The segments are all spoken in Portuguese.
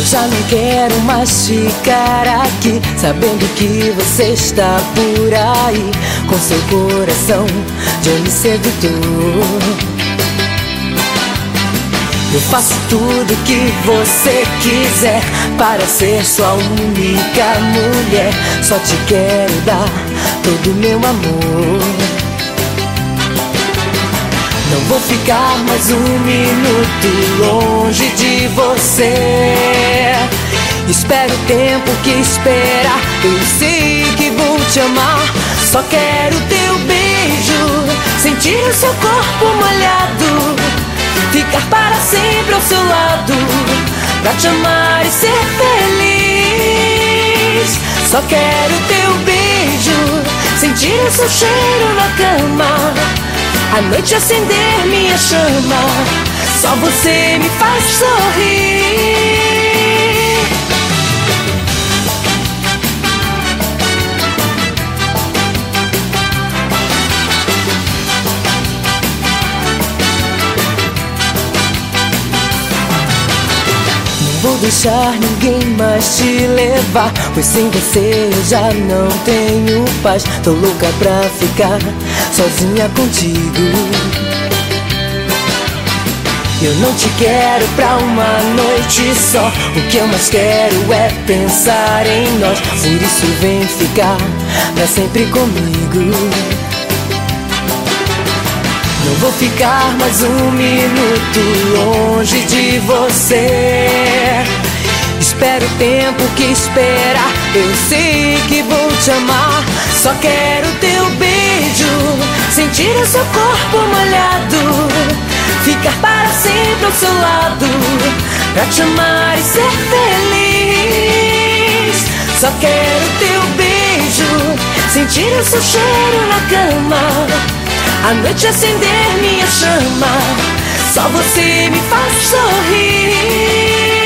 Já não quero mais ficar aqui, sabendo que você está por aí, com seu coração de homem sedutor. Eu faço tudo que você quiser para ser sua única mulher. Só te quero dar todo o meu amor. Não vou ficar mais um minuto longe de você. Espero o tempo que esperar, eu sei que vou te amar. Só quero teu beijo, sentir o seu corpo molhado, ficar para sempre ao seu lado, pra te amar e ser feliz. Só quero teu beijo, sentir o seu cheiro na cama, à noite acender minha chama. Só você me faz sorrir. Vou deixar ninguém mais te levar, pois sem você eu já não tenho paz. Tô louca pra ficar sozinha contigo. Eu não te quero pra uma noite só, o que eu mais quero é pensar em nós. Por isso vem ficar pra sempre comigo. Não vou ficar mais um minuto longe de você. Espero o tempo que esperar, eu sei que vou te amar. Só quero teu beijo, sentir o seu corpo molhado, ficar para sempre ao seu lado, pra te amar e ser feliz. Só quero teu beijo, sentir o seu cheiro na cama, à noite acender minha chama. Só você me faz sorrir.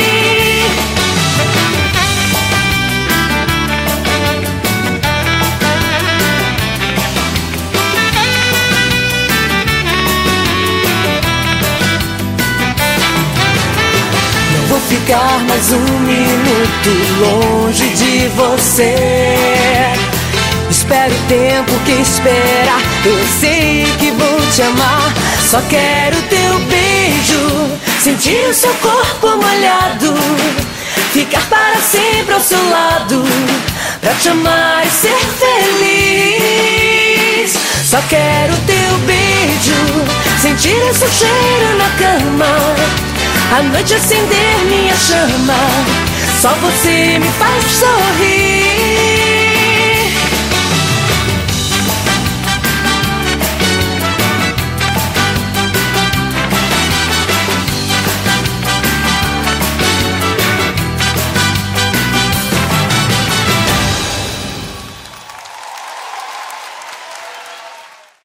Não vou ficar mais um minuto longe de você. Espero o tempo que esperar, eu sei que vou te amar. Só quero teu beijo, sentir o seu corpo molhado, ficar para sempre ao seu lado, pra te amar e ser feliz. Só quero teu beijo, sentir o seu cheiro na cama, à noite acender minha chama. Só você me faz sorrir.